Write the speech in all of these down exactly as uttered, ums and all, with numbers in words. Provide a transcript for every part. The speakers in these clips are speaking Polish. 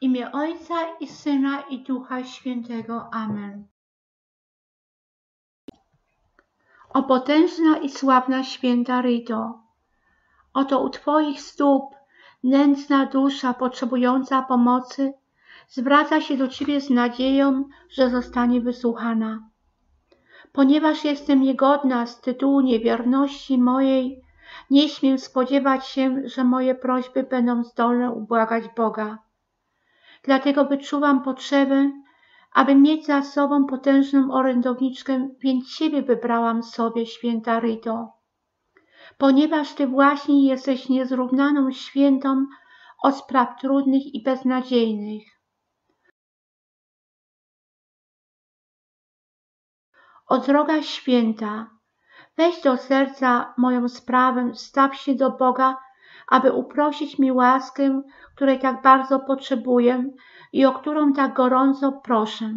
imię Ojca i Syna i Ducha Świętego. Amen. O potężna i sławna święta Rito, oto u Twoich stóp nędzna dusza potrzebująca pomocy zwraca się do Ciebie z nadzieją, że zostanie wysłuchana. Ponieważ jestem niegodna z tytułu niewierności mojej, nie śmiem spodziewać się, że moje prośby będą zdolne ubłagać Boga. Dlatego wyczuwam potrzebę, aby mieć za sobą potężną orędowniczkę, więc Ciebie wybrałam sobie, święta Rito. Ponieważ Ty właśnie jesteś niezrównaną świętą od spraw trudnych i beznadziejnych. O droga święta, weź do serca moją sprawę, staw się do Boga, aby uprosić mi łaskę, której tak bardzo potrzebuję i o którą tak gorąco proszę.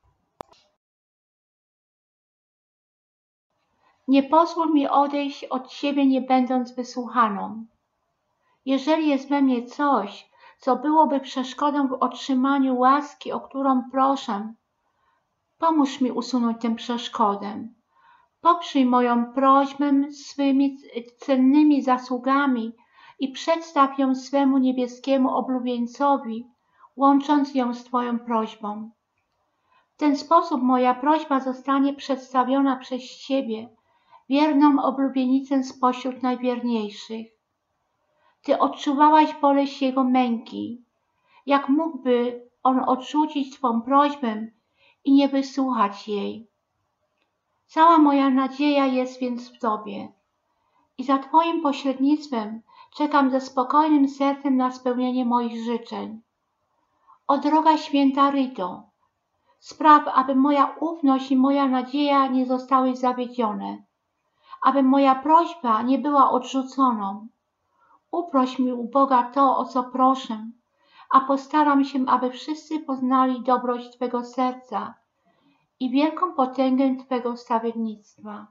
Nie pozwól mi odejść od Ciebie, nie będąc wysłuchaną. Jeżeli jest we mnie coś, co byłoby przeszkodą w otrzymaniu łaski, o którą proszę, pomóż mi usunąć tę przeszkodę. Poprzyj moją prośbę swymi cennymi zasługami i przedstaw ją swemu niebieskiemu oblubieńcowi, łącząc ją z Twoją prośbą. W ten sposób moja prośba zostanie przedstawiona przez Ciebie, wierną oblubienicę spośród najwierniejszych. Ty odczuwałaś boleść Jego męki. Jak mógłby On odrzucić Twą prośbę i nie wysłuchać jej? Cała moja nadzieja jest więc w Tobie i za Twoim pośrednictwem czekam ze spokojnym sercem na spełnienie moich życzeń. O droga święta Rito, spraw, aby moja ufność i moja nadzieja nie zostały zawiedzione, aby moja prośba nie była odrzuconą. Uproś mi u Boga to, o co proszę, a postaram się, aby wszyscy poznali dobroć Twego serca i wielką potęgę Twego wstawiennictwa.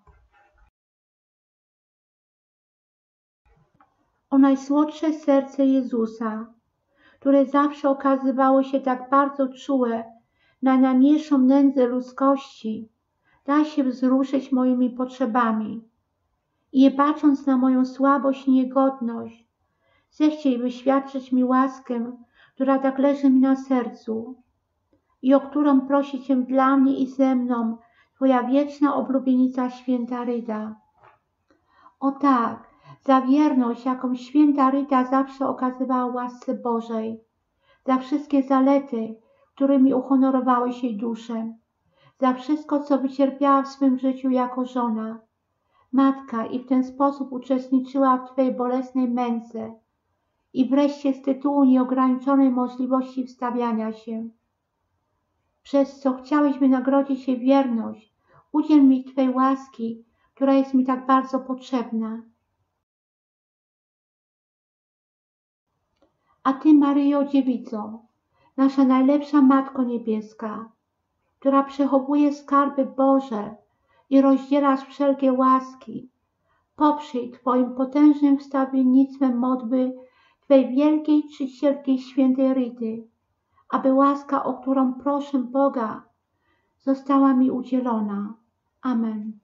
O najsłodsze serce Jezusa, które zawsze okazywało się tak bardzo czułe na najmniejszą nędzę ludzkości, daj się wzruszyć moimi potrzebami i nie patrząc na moją słabość i niegodność, zechciej wyświadczyć mi łaskę, która tak leży mi na sercu i o którą prosi Cię dla mnie i ze mną Twoja wieczna oblubienica święta Ryda. O tak, za wierność, jaką święta Ryda zawsze okazywała łasce Bożej, za wszystkie zalety, którymi uhonorowałeś jej duszę, za wszystko, co wycierpiała w swym życiu jako żona, matka i w ten sposób uczestniczyła w Twej bolesnej męce i wreszcie z tytułu nieograniczonej możliwości wstawiania się, przez co chciałeś wynagrodzić jej wierność, udziel mi Twej łaski, która jest mi tak bardzo potrzebna. A Ty, Maryjo Dziewico, nasza najlepsza Matko Niebieska, która przechowuje skarby Boże i rozdzielasz wszelkie łaski, poprzyj Twoim potężnym wstawiennictwem modły Twej wielkiej czcicielki świętej Ryty, aby łaska, o którą proszę Boga, została mi udzielona. Amen.